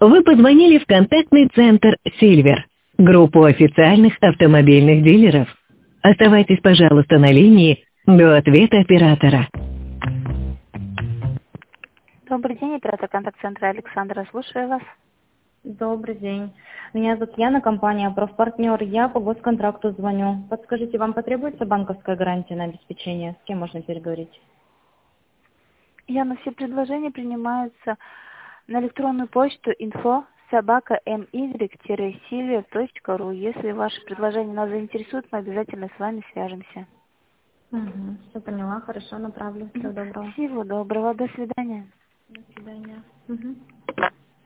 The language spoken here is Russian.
Вы позвонили в контактный центр «Сильвер», группу официальных автомобильных дилеров. Оставайтесь, пожалуйста, на линии до ответа оператора. Добрый день, оператор контакт-центра Александра. Слушаю вас. Добрый день. Меня зовут Яна, компания «Профпартнер». Я по госконтракту звоню. Подскажите, вам потребуется банковская гарантия на обеспечение? С кем можно переговорить? Яна, все предложения принимаются на электронную почту info@my-silver.ru. Если ваше предложение нас заинтересует, мы обязательно с вами свяжемся. Угу, все поняла, хорошо, направлю. Всего доброго. Всего доброго, до свидания. До свидания. Угу.